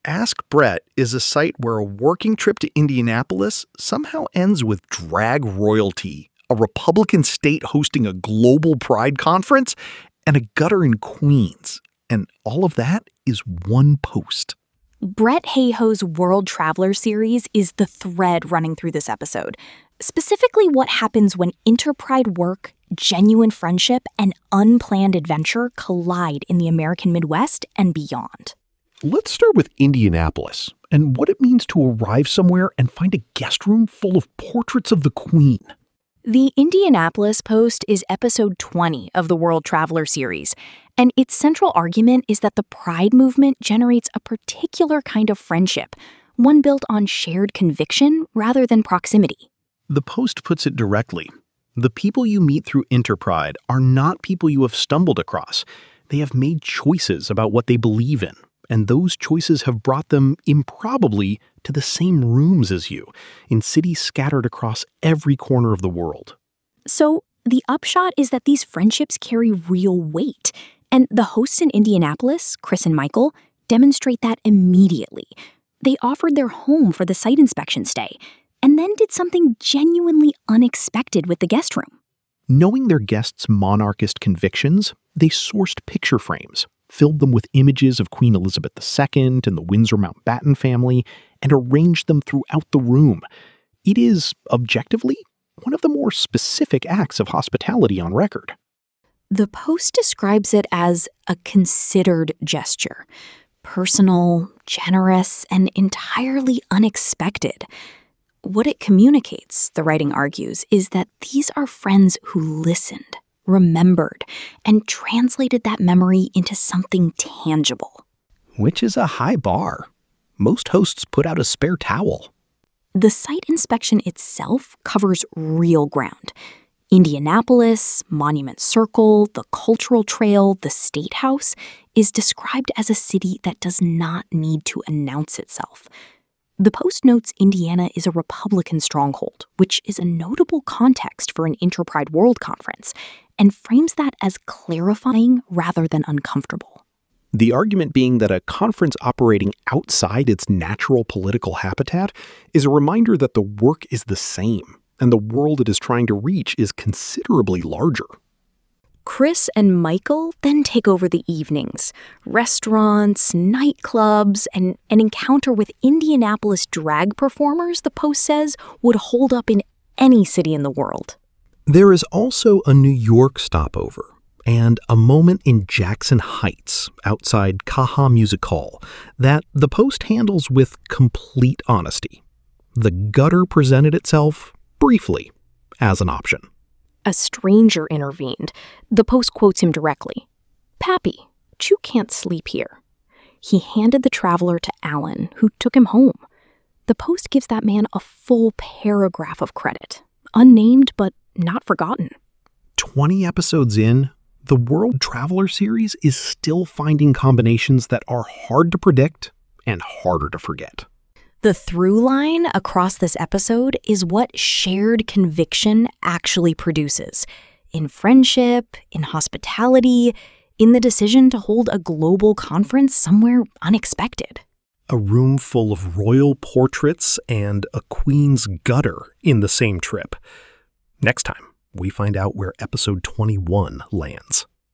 Ask Brett is a site where a working trip to Indianapolis somehow ends with drag royalty, a Republican state hosting a global pride conference, and a gutter in Queens. And all of that is one post. Brett Hayhoe's World Traveler series is the thread running through this episode. Specifically, what happens when interpride work, genuine friendship, and unplanned adventure collide in the American Midwest and beyond. Let's start with Indianapolis and what it means to arrive somewhere and find a guest room full of portraits of the Queen. The Indianapolis Post is episode 20 of the World Traveler series, and its central argument is that the Pride movement generates a particular kind of friendship, one built on shared conviction rather than proximity. The Post puts it directly. The people you meet through Interpride are not people you have stumbled across. They have made choices about what they believe in, and those choices have brought them, improbably, to the same rooms as you, in cities scattered across every corner of the world. So, the upshot is that these friendships carry real weight, and the hosts in Indianapolis, Chris and Michael, demonstrate that immediately. They offered their home for the site inspection stay, and then did something genuinely unexpected with the guest room. Knowing their guests' monarchist convictions, they sourced picture frames, filled them with images of Queen Elizabeth II and the Windsor Mountbatten family, and arranged them throughout the room. It is, objectively, one of the more specific acts of hospitality on record. The Post describes it as a considered gesture, personal, generous, and entirely unexpected. What it communicates, the writing argues, is that these are friends who listened, remembered, and translated that memory into something tangible. Which is a high bar. Most hosts put out a spare towel. The site inspection itself covers real ground. Indianapolis, Monument Circle, the Cultural Trail, the State House is described as a city that does not need to announce itself. The Post notes Indiana is a Republican stronghold, which is a notable context for an Interpride World Conference, and frames that as clarifying rather than uncomfortable. The argument being that a conference operating outside its natural political habitat is a reminder that the work is the same, and the world it is trying to reach is considerably larger. Chris and Michael then take over the evenings, restaurants, nightclubs, and an encounter with Indianapolis drag performers, the Post says, would hold up in any city in the world. There is also a New York stopover and a moment in Jackson Heights outside Kaha Music Hall that the Post handles with complete honesty. The gutter presented itself, briefly, as an option. A stranger intervened. The Post quotes him directly. "Pappy, you can't sleep here." He handed the traveler to Alan, who took him home. The Post gives that man a full paragraph of credit, unnamed but not forgotten. 20 episodes in, the World Traveler series is still finding combinations that are hard to predict and harder to forget. The through line across this episode is what shared conviction actually produces. In friendship, in hospitality, in the decision to hold a global conference somewhere unexpected. A room full of royal portraits and a queen's gutter in the same trip. Next time, we find out where episode 21 lands.